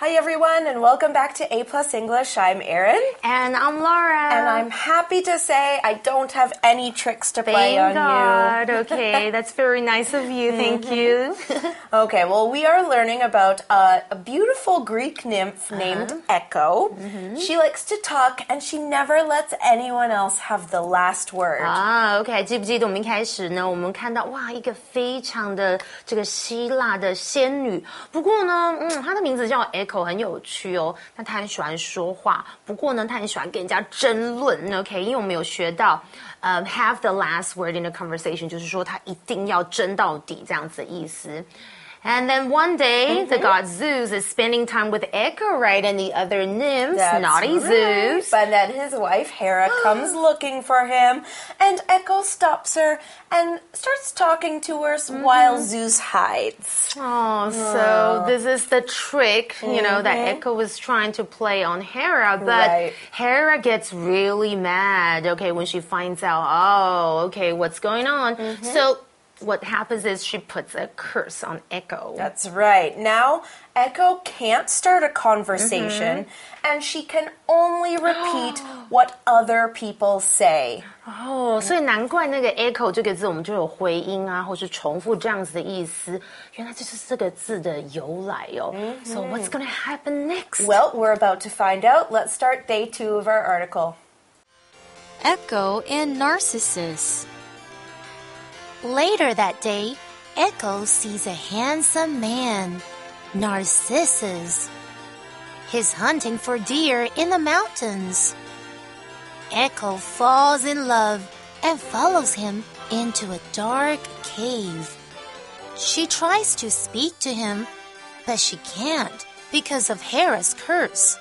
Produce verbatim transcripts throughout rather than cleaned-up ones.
Hi everyone and welcome back to A Plus English. I'm Erin. And I'm Laura. And I'm happy to say I don't have any tricks to play Thank on God. you. Okay, that's very nice of you. Thank you. Okay, well we are learning about uh, a beautiful Greek nymph named uh-huh. Echo. Mm-hmm. She likes to talk and she never lets anyone else have the last word. 啊 OK 记不记得我们一开始呢我们看到哇一个非常的这个希腊的仙女不过呢嗯她的名字叫 Echo 很有趣哦那她很喜欢说话不过呢她很喜欢跟人家争论 OK 因为我们有学到呃 have the last word in a conversation 就是说她一定要争到底这样子的意思And then one day, mm-hmm. the god Zeus is spending time with Echo, right? And the other nymphs, That's naughty right. Zeus. But then his wife Hera comes looking for him, and Echo stops her and starts talking to her mm-hmm. while Zeus hides. Oh, so this is the trick, you know, mm-hmm. that Echo was trying to play on Hera. But right. Hera gets really mad, okay, when she finds out, oh, okay, what's going on? Mm-hmm. So what happens is she puts a curse on Echo. That's right. Now, Echo can't start a conversation, mm-hmm. and she can only repeat what other people say. 哦，所以难怪那个 echo 这个字我们就有回音啊，或是重复这样子的意思。原来这是这个字的由来哦。Mm-hmm. So what's going to happen next? Well, we're about to find out. Let's start day two of our article. Echo and Narcissus. Later that day, Echo sees a handsome man, Narcissus. He's hunting for deer in the mountains. Echo falls in love and follows him into a dark cave. She tries to speak to him, but she can't because of Hera's curse.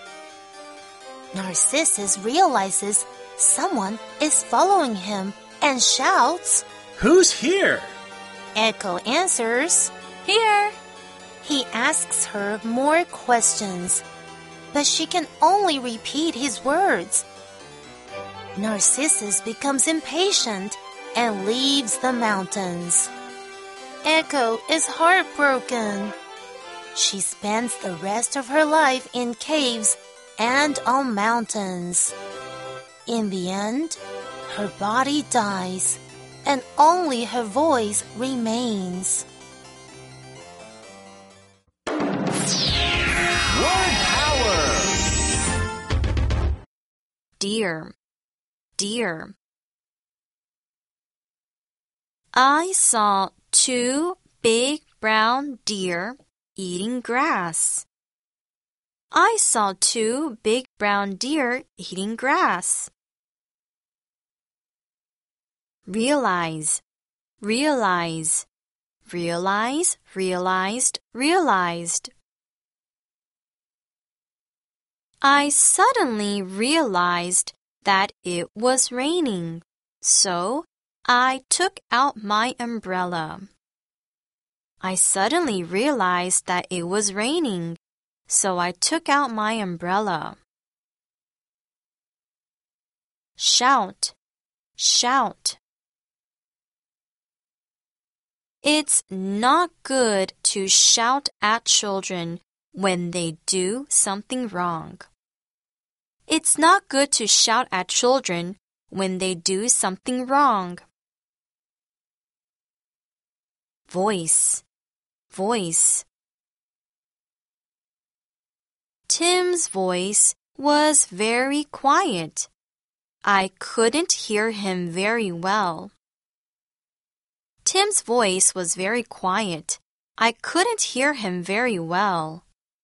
Narcissus realizes someone is following him and shouts, Who's here? Echo answers, Here. He asks her more questions, but she can only repeat his words. Narcissus becomes impatient and leaves the mountains. Echo is heartbroken. She spends the rest of her life in caves and on mountains. In the end, her body dies. And only her voice remains. Word power! Deer, deer. I saw two big brown deer eating grass. I saw two big brown deer eating grass. Realize, realize, realize, realized, realized. I suddenly realized that it was raining, so I took out my umbrella. I suddenly realized that it was raining, so I took out my umbrella. Shout, shout. It's not good to shout at children when they do something wrong. It's not good to shout at children when they do something wrong. Voice, voice. Tim's voice was very quiet. I couldn't hear him very well. Tim's voice was very quiet. I couldn't hear him very well.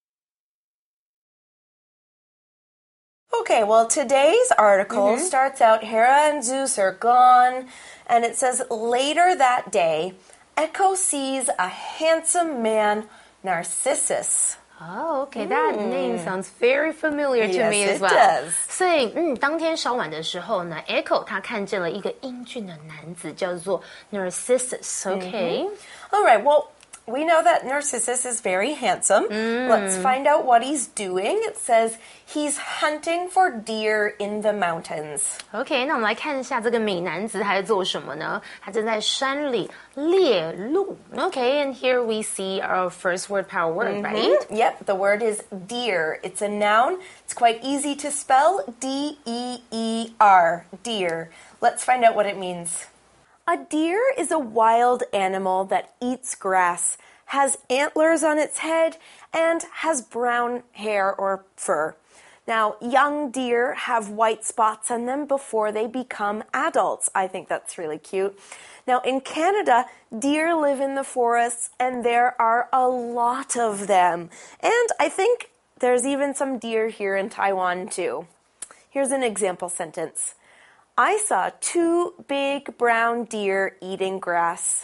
Okay, well, today's article mm-hmm. starts out, Hera and Zeus are gone, and it says, later that day, Echo sees a handsome man, Narcissus. Oh, okay. That mm. name sounds very familiar to yes, me as well. It does. 所以，嗯，当天稍晚的时候呢 ，Echo 他看见了一个英俊的男子，叫做 Narcissus. Okay. Mm-hmm. All right. Well, we know that Narcissus is very handsome. Mm. Let's find out what he's doing. It says he's hunting for deer in the mountains. OK， 那我们来看一下这个美男子他在做什么呢？他正在山里猎鹿。OK, and here we see our first word power word, Mm-hmm. right? Yep, the word is deer. It's a noun. It's quite easy to spell. D E E R, deer. Let's find out what it means. A deer is a wild animal that eats grass, has antlers on its head, and has brown hair or fur. Now, young deer have white spots on them before they become adults. I think that's really cute. Now, in Canada, deer live in the forests, and there are a lot of them. And I think there's even some deer here in Taiwan, too. Here's an example sentence. I saw two big brown deer eating grass.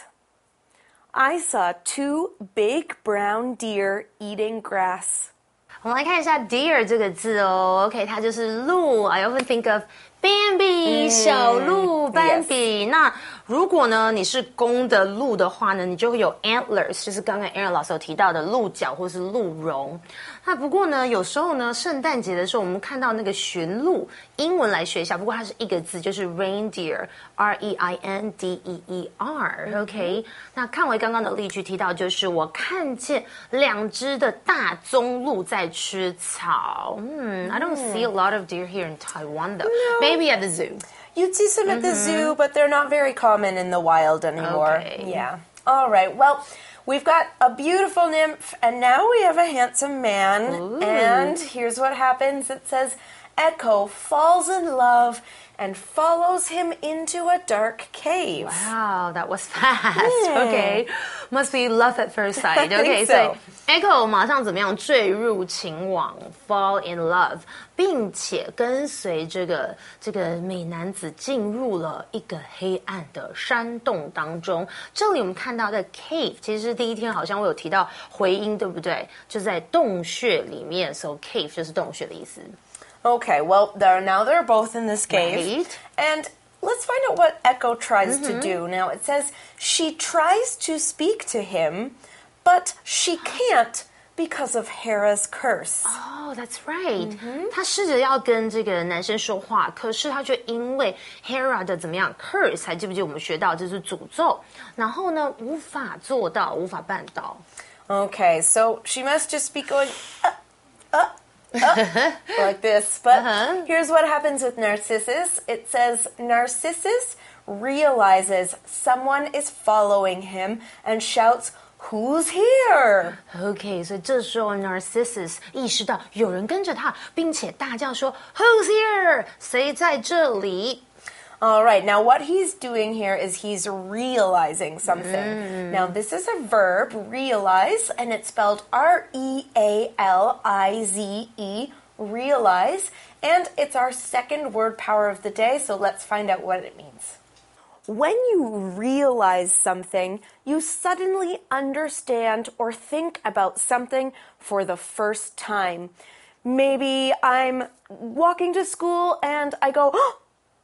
I saw two big brown deer eating grass. 我们来看一下 deer 这个字哦 ，OK， 它就是鹿。I often think of Bambi，、嗯、小鹿斑比。Yes. 那如果呢你是公的鹿的话呢，你就会有 antlers， 就是刚刚 Aaron 老师有提到的鹿角或是鹿茸。那不过呢，有时候呢，圣诞节的时候我们看到那个驯鹿，英文来学一下，不过它是一个字，就是 reindeer，R E I N D E E R。OK，、嗯、那看回刚刚的例句提到，就是我看见两只的大棕鹿在吃草。嗯 ，I don't see a lot of deer here in Taiwan though. No. Maybe at the zoo. You'd see some at the zoo, but they're not very common in the wild anymore. Okay. Yeah. All right. Well, we've got a beautiful nymph, and now we have a handsome man. Ooh. And here's what happens. It says, Echo falls in love and follows him into a dark cave. Wow, that was fast. Yeah. Okay, must be love at first sight. Okay, so. 所以 Echo 马上怎么样坠入情网 ，fall in love， 并且跟随这个这个美男子进入了一个黑暗的山洞当中。这里我们看到的 cave， 其实是第一天好像我有提到回音，对不对？就在洞穴里面 ，so cave 就是洞穴的意思。 Okay, well, they're, now they're both in this cave. Right. And let's find out what Echo tries mm-hmm. to do. Now, it says she tries to speak to him, but she can't because of Hera's curse. Oh, that's right. 她 Mm-hmm. 试着要跟这个男生说话，可是她却因为 Hera 的怎么样 curse， 还记不记得我们学到这是诅咒，然后呢无法做到，无法办到。 Okay, so she must just be going, uh, uh. Oh, like this. But uh-huh. here's what happens with Narcissus. It says Narcissus realizes someone is following him and shouts, Who's here? Okay, 所以这时候 Narcissus 意识到有人跟着他，并且大叫说 Who's here? 谁在这里？ All right, now what he's doing here is he's realizing something. Mm. Now, this is a verb, realize, and it's spelled R E A L I Z E, realize, and it's our second word power of the day, so let's find out what it means. When you realize something, you suddenly understand or think about something for the first time. Maybe I'm walking to school and I go, oh,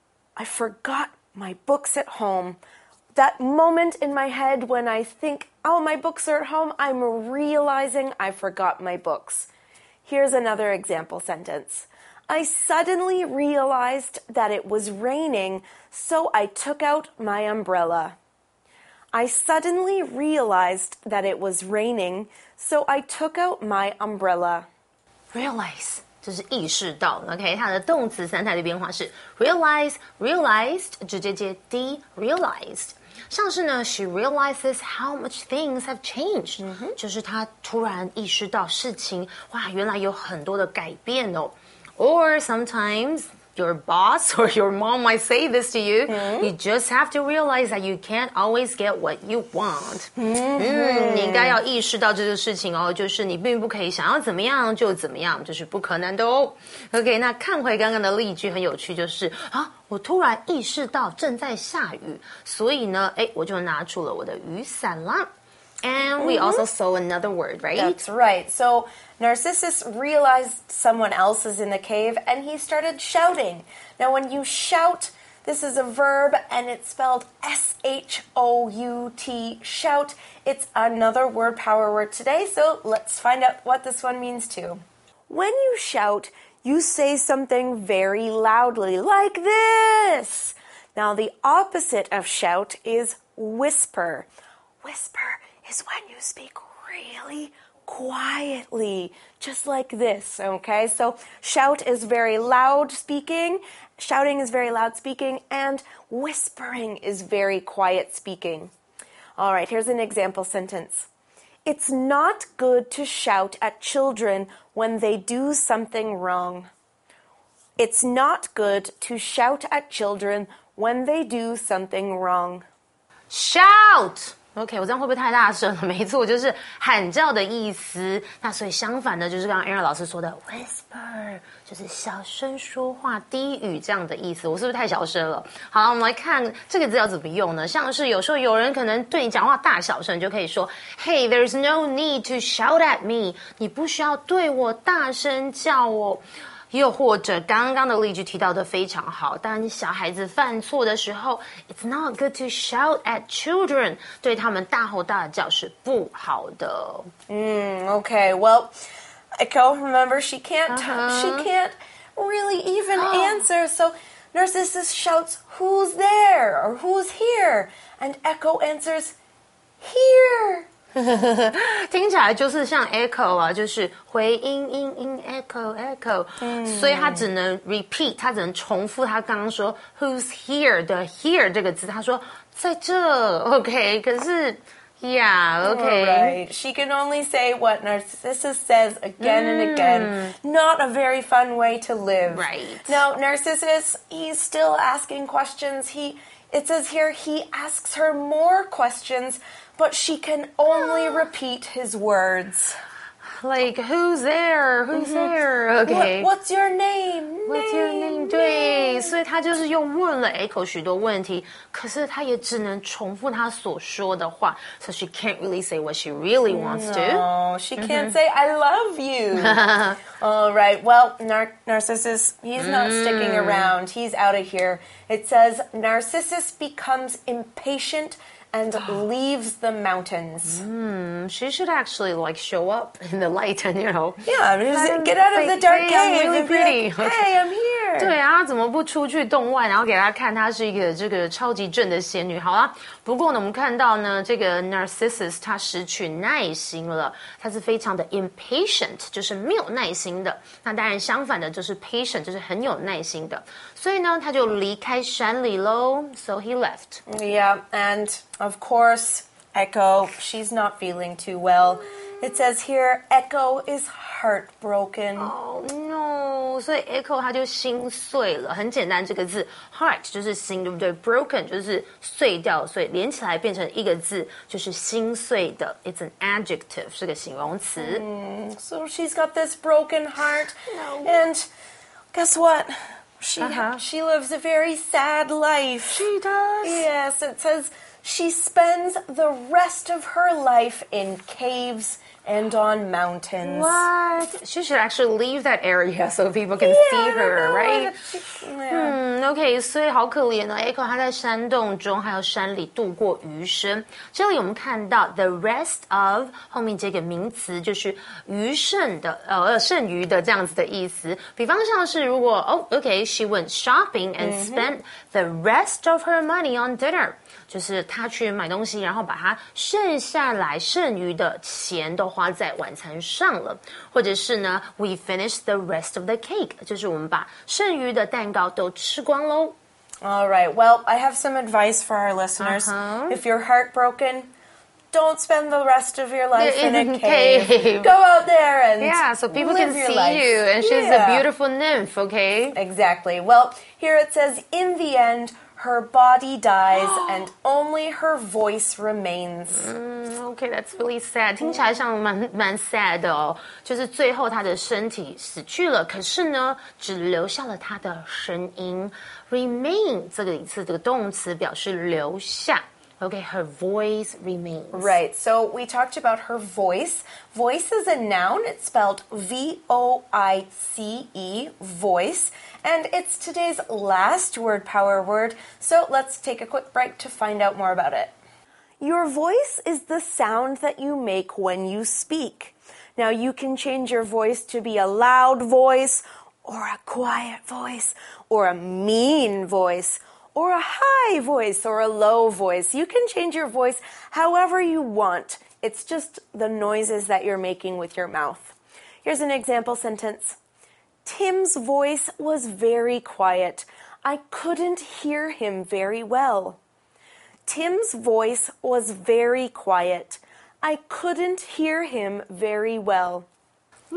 I forgot my books at home. That moment in my head when I think, oh, my books are at home, I'm realizing I forgot my books. Here's another example sentence. I suddenly realized that it was raining, so I took out my umbrella. I suddenly realized that it was raining, so I took out my umbrella. Realize.就是意识到 ，OK， 它的动词三态的变化是 realize, realized， 直接接 d realized。像是呢 ，she realizes how much things have changed，、嗯、就是她突然意识到事情，哇，原来有很多的改变哦。Or sometimes your boss or your mom might say this to you. Mm-hmm. You just have to realize that you can't always get what you want. Mm-hmm. 嗯，你应该要意识到这个事情哦，就是你并不可以想要怎么样就怎么样，这是不可能的哦。OK， 那看回刚刚的例句很有趣，就是啊，我突然意识到正在下雨，所以呢，哎，我就拿出了我的雨伞啦。And we also saw another word, right? That's right. So Narcissus realized someone else is in the cave and he started shouting. Now, when you shout, This is a verb and it's spelled S H O U T, shout. It's another word power word today, so let's find out what this one means too. When you shout, you say something very loudly, like this. Now, the opposite of shout is whisper. Whisper is when you speak really quietly, just like this, okay? So shout is very loud speaking, shouting is very loud speaking, and whispering is very quiet speaking. All right, here's an example sentence. It's not good to shout at children when they do something wrong. It's not good to shout at children when they do something wrong. Shout!OK， 我这样会不会太大声了？没错，就是喊叫的意思。那所以相反的，就是刚刚 Aaron 老师说的 whisper， 就是小声说话、低语这样的意思。我是不是太小声了？好了，我们来看这个字要怎么用呢？像是有时候有人可能对你讲话大小声，就可以说 Hey, there's no need to shout at me。你不需要对我大声叫哦。又或者刚刚的例句提到的非常好，当小孩子犯错的时候 It's not good to shout at children 对他们大吼大叫是不好的。 Mm, okay, well, Echo, remember she can't uh-huh. she can't really even answer, so Narcissus shouts, who's there? Or who's here? And Echo answers, here. 听起来就是像 echo 啊，就是回音音音 echo echo，、嗯、所以他只能 repeat， 他只能重复他刚刚说 who's here 的 here 这个字，他说在这 ，OK， 可是 yeah OK， right. She can only say what Narcissus says again and again. Not a very fun way to live. Right. Now Narcissus, he's still asking questions. He it says here he asks her more questions. But she can only repeat his words. Like, who's there? Who's mm-hmm. there? Okay. What, what's your name? What's name, your name? 对，所以他就是又问了 Echo 许多问题，可是他也只能重复他所说的话 ，so she can't really say what she really wants to. No, she can't say I love you. All right. Well, Nar- Narcissus, he's not mm. sticking around. He's out of here. It says Narcissus becomes impatient and leaves the mountains. Mm, she should actually like show up in the light and you know. Yeah, just get out of the dark hey, cave. I'm really pretty. Like, hey, I'm here. 对啊，怎么不出去洞外，然后给他看她是一个这个超级正的仙女？好啦，不过呢，我们看到呢，这个 Narcissus 她失去耐心了，她是非常的 impatient， 就是没有耐心的。那当然相反的就是 patient， 就是很有耐心的。所以呢，他就离开山里喽。So he left. Yeah, and of course, Echo, she's not feeling too well. It says here, Echo is heartbroken. Oh no! 所以 Echo 他就心碎了。很简单，这个字 heart 就是心，对不对 ？Broken 就是碎掉，所以连起来变成一个字，就是心碎的。It's an adjective， 是个形容词。 Mm, so she's got this broken heart, no. and guess what? She uh-huh. she lives a very sad life. She does. Yes, it says she spends the rest of her life in caves and on mountains. What? She should actually leave that area so people can yeah, see her, right? She, yeah. 嗯 ，OK， 所以好可怜哦 ，Echo 她在山洞中还有山里度过余生。这里我们看到 the rest of 后面这个名词就是余剩的，呃，剩余的这样子的意思。比方像是如果哦 ，OK，she went shopping and spent the rest of her money on dinner， 就是她去买东西，然后把她剩下来剩余的钱都花在晚餐上了，或者是呢 ，we finished the rest of the cake， 就是我们把剩余的蛋糕都吃光喽。 All right. Well, I have some advice for our listeners. Uh-huh. If you're heartbroken, don't spend the rest of your life in, in a cave. cave. Go out there and yeah, so people live can your see life. you, and she's yeah. a beautiful nymph. Okay. Exactly. Well, here it says, in the end, her body dies and only her voice remains. Mm, okay, that's really sad. 听起来像蛮蛮 sad 的哦，就是最后她的身体死去了，可是呢，只留下了她的声音。Remain 这个词这个动词表示留下。 Okay, her voice remains. Right, so we talked about her voice. Voice is a noun. It's spelled V O I C E, voice. And it's today's last word power word, so let's take a quick break to find out more about it. Your voice is the sound that you make when you speak. Now, you can change your voice to be a loud voice, or a quiet voice, or a mean voice, or a high voice, or a low voice. You can change your voice however you want. It's just the noises that you're making with your mouth. Here's an example sentence. Tim's voice was very quiet. I couldn't hear him very well. Tim's voice was very quiet. I couldn't hear him very well. No.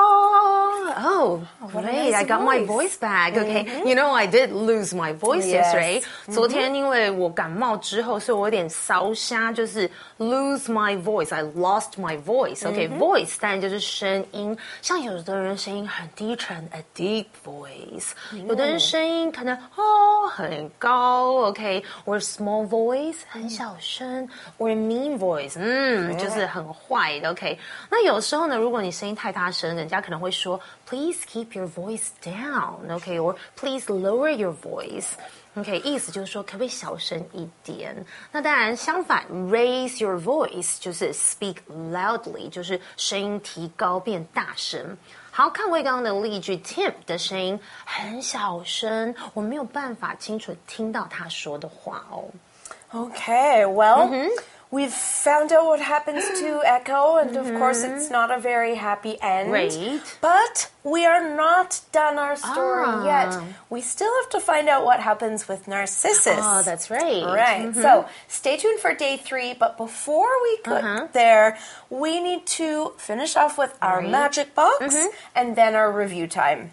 Oh, great. nice I got my voice. voice back. Okay. Mm-hmm. You know, I did lose my voice Yes. yesterday. 昨天因为我感冒之后，所以我有点烧瞎，就是 lose my voice. I lost my voice. Okay, voice 当然就是声音。像有的人声音很低沉 ，a deep voice。有的人声音可能哦很高 ，OK，or small voice 很小声 ，or mean voice， 嗯，就是很坏的 ，OK。那有时候呢，如果你声音太大声，人家可能会说 ，Please keep your voice down，OK，or please lower your voice。OK， 意思就是说，可不可以小声一点？那当然，相反 ，raise your voice 就是 speak loudly， 就是声音提高变大声。好，看回刚刚的例句 ，Tim 的声音很小声，我没有办法清楚听到他说的话哦。 Okay, well, we've found out what happens to Echo, and of course it's not a very happy end. Right. But we are not done our story Ah. yet. We still have to find out what happens with Narcissus. Oh, that's right. Right. So stay tuned for day three, but before we get Uh-huh. there, we need to finish off with our Right. magic box and then our review time.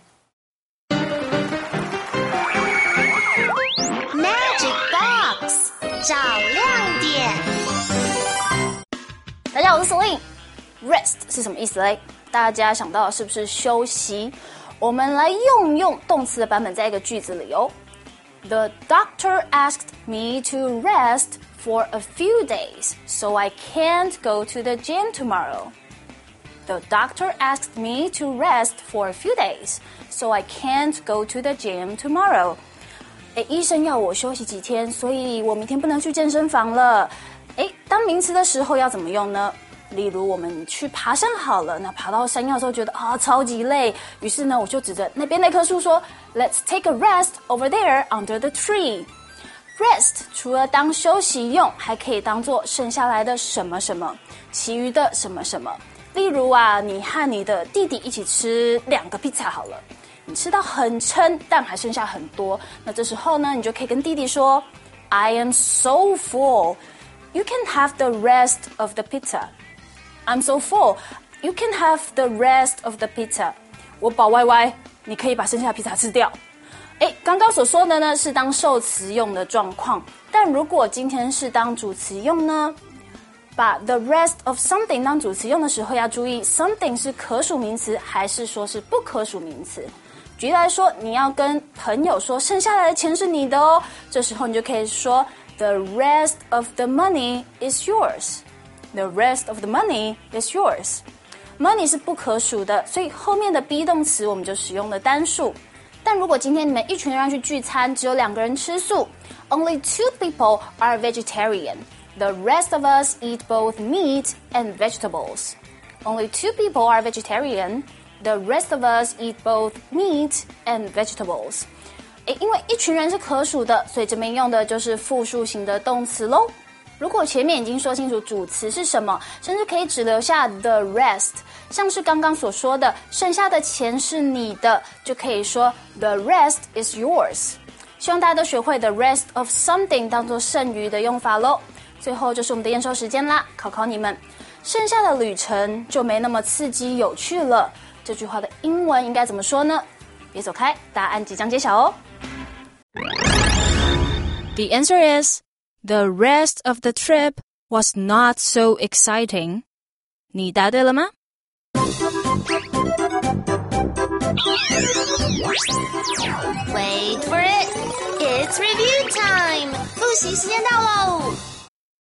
Magic box 找亮点。 大家好，我是 Celine。Rest 是什么意思嘞？大家想到的是不是休息？我们来用用动词的版本在一个句子里哦。The doctor asked me to rest for a few days, so I can't go to the gym tomorrow. The doctor asked me to rest for a few days, so I can't go to the gym tomorrow. 诶，医生要我休息几天，所以我明天不能去健身房了。诶，当名词的时候要怎么用呢？例如我们去爬山好了，那爬到山腰的时候觉得啊超级累，于是呢我就指着那边那棵树说 Let's take a rest over there under the tree. Rest 除了当休息用，还可以当做剩下来的什么什么，其余的什么什么。例如啊，你和你的弟弟一起吃两个披萨好了，你吃到很撑，但还剩下很多，那这时候呢，你就可以跟弟弟说 I am so full. You can have the rest of the pizza.I'm so full. You can have the rest of the pizza. 我饱歪歪，你可以把剩下的披萨吃掉。诶，刚刚所说的呢是当受词用的状况，但如果今天是当主词用呢，把 the rest of something 当主词用的时候要注意 something 是可数名词还是说是不可数名词。举例来说，你要跟朋友说剩下来的钱是你的哦，这时候你就可以说 the rest of the money is yours.The rest of the money is yours. Money 是不可数的，所以后面的 be 动词我们就使用了单数。但如果今天你们一群人要去聚餐，只有两个人吃素 ，only two people are vegetarian. The rest of us eat both meat and vegetables. Only two people are vegetarian. The rest of us eat both meat and vegetables. 诶，因为一群人是可数的，所以这边用的就是复数型的动词咯。如果前面已经说清楚主词是什么，甚至可以只留下 the rest， 像是刚刚所说的剩下的钱是你的，就可以说 the rest is yours。希望大家都学会 the rest of something 当作剩余的用法咯。最后就是我们的验收时间啦，考考你们，剩下的旅程就没那么刺激有趣了，这句话的英文应该怎么说呢？别走开，答案即将揭晓哦。 The answer is...The rest of the trip was not so exciting. 你答对了吗？ Wait for it. It's review time. 复习时间到喽。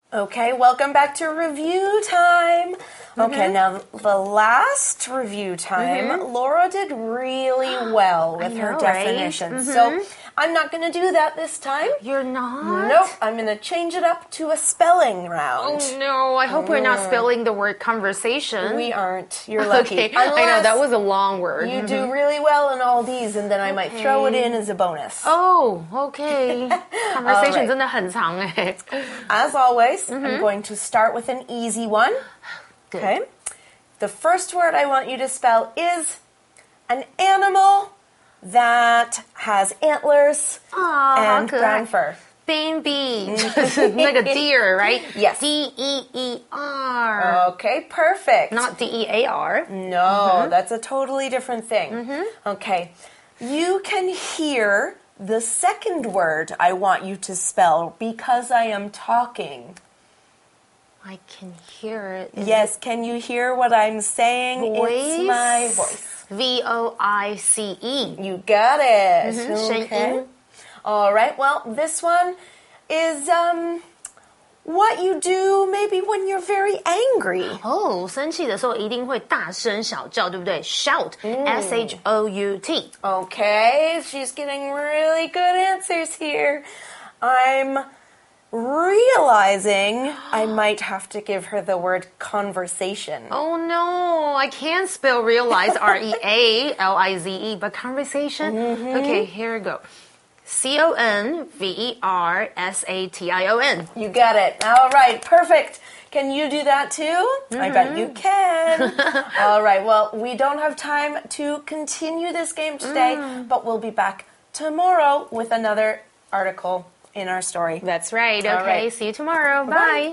Okay, welcome back to review time. Okay, mm-hmm. now the last review time, mm-hmm. Laura did really well with know, her right? definitions. Mm-hmm. So I'm not going to do that this time. You're not? Nope, I'm going to change it up to a spelling round. Oh no, I hope mm. we're not spelling the word conversation. We aren't. You're lucky. Okay, I know, that was a long word. You mm-hmm. do really well in all these, and then I might okay. throw it in as a bonus. Oh, okay. Conversation 真的很长哎。 As always, mm-hmm. I'm going to start with an easy one. Good. Okay. The first word I want you to spell is an animal that has antlers Aww, and brown fur. Baby. 那个 deer, right? Yes. D E E R. Okay, perfect. Not D E A R. No, mm-hmm. that's a totally different thing. Mm-hmm. Okay. You can hear the second word I want you to spell because I am talking. I can hear it. Is yes, it can you hear what I'm saying? voice? It's my voice. V O I C E. You got it. Mm-hmm. Okay. All right. Well, this one is um what you do maybe when you're very angry. 哦，生气的时候一定会大声小叫，对不对？ Shout, S H O U T. Okay, she's getting really good answers here. I'm realizing I might have to give her the word conversation. Oh no, I can't spell realize, R E A L I Z E, but conversation? Mm-hmm. Okay, here we go. C O N V E R S A T I O N. You got it. All right, perfect. Can you do that too? Mm-hmm. I bet you can. All right, well, we don't have time to continue this game today, mm. but we'll be back tomorrow with another article in our story. That's right. All okay, right. See you tomorrow. Bye. Bye.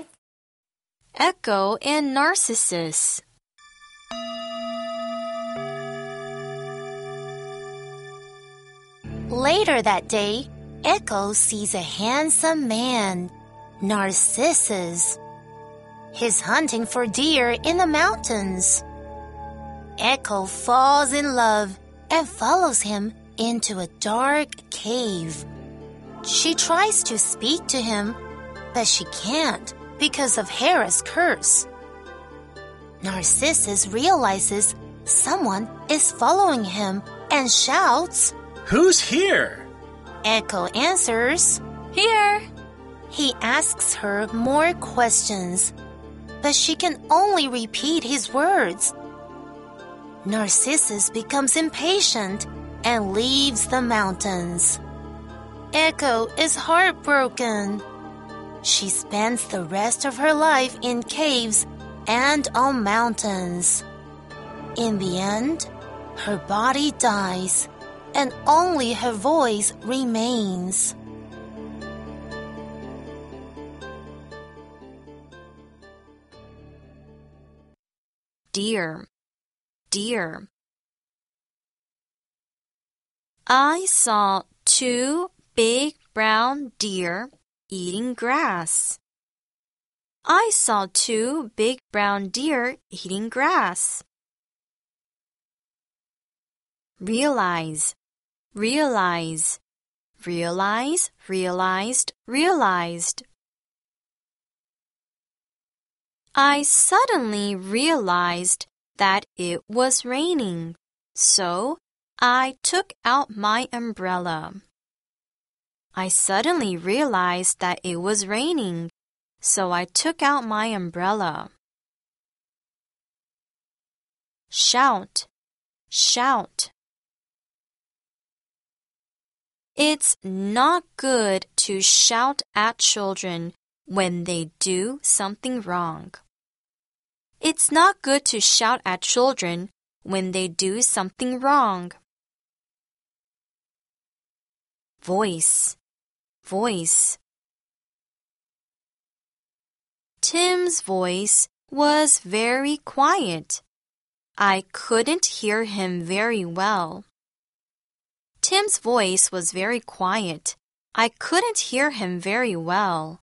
Echo and Narcissus. Later that day, Echo sees a handsome man, Narcissus. He's hunting for deer in the mountains. Echo falls in love and follows him into a dark cave. She tries to speak to him, but she can't because of Hera's curse. Narcissus realizes someone is following him and shouts, Who's here? Echo answers, Here. He asks her more questions, but she can only repeat his words. Narcissus becomes impatient and leaves the mountains. Echo is heartbroken. She spends the rest of her life in caves and on mountains. In the end, her body dies, and only her voice remains. Deer, deer. I saw two big brown deer eating grass. I saw two big brown deer eating grass. Realize, realize, realize, realized, realized. I suddenly realized that it was raining, so I took out my umbrella. I suddenly realized that it was raining, so I took out my umbrella. Shout, shout. It's not good to shout at children when they do something wrong. It's not good to shout at children when they do something wrong. Voice, voice. Tim's voice was very quiet. I couldn't hear him very well. Tim's voice was very quiet. I couldn't hear him very well.